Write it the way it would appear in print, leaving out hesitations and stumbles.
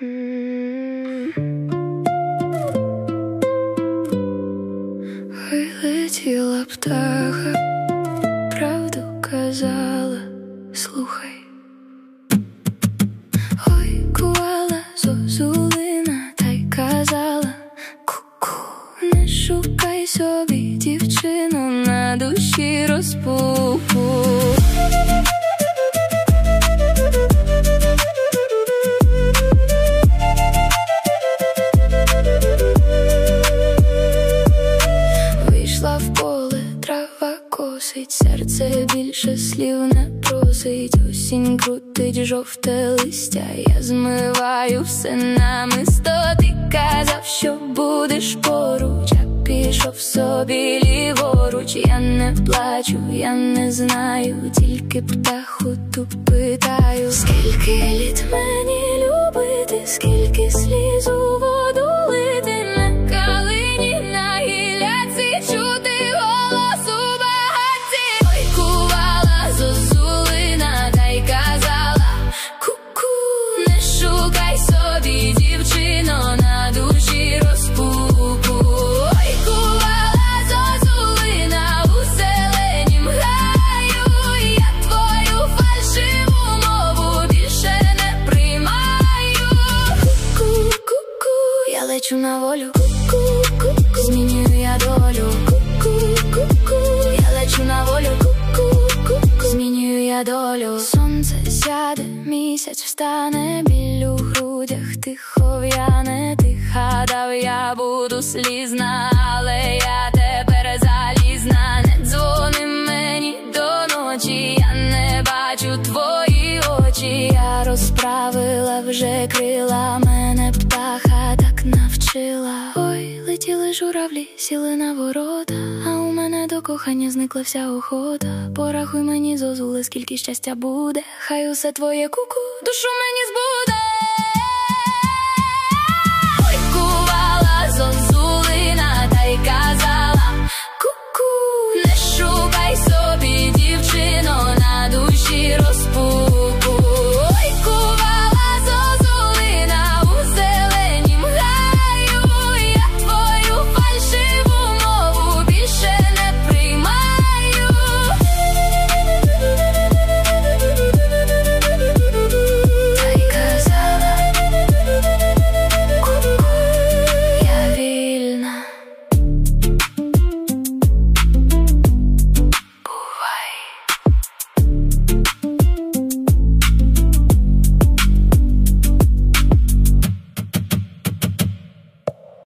Вилетіла птаха, правду казала, слухай. Ой, кувала зозулина, та й казала: ку-ку, не шукай собі дівчину, на душі розпуху. Вийшла в поле, трава косить, серце більше слів не просить. Осінь крутить жовте листя, я змиваю все намисто. Ти казав, що будеш поруч, а пішов собі ліворуч. Я не плачу, я не знаю, тільки птаху ту питаю: скільки літ мені любити, скільки сліз у воду лити, на калині, на гілляці чути голос у багатці. Ой, кувала зозулина, та й казала: ку-ку, не шукай собі дівчину, на душі розпуку. Ой, кувала зозулина, у зеленім гаю, я твою фальшиву мову більше не приймаю. Ку-ку-ку, я лечу на волю. Ку-ку-ку, змінюю я долю. Ку-ку-ку, я лечу на волю. Ку-ку-ку, змінюю я долю. Сонце сяде, місяць встане, біль у грудях тихо в'яне. Ти гадав, я буду слізна, але я тепер залізна. Не дзвони мені до ночі, я не бачу твої очі. Я розправила вже крила, мене птаха так навчила. Ой, летіли журавлі, сіли на ворота, а у мене до кохання зникла вся охота. Порахуй мені, зозуле, скільки щастя буде, хай усе твоє куку душу мені збуде.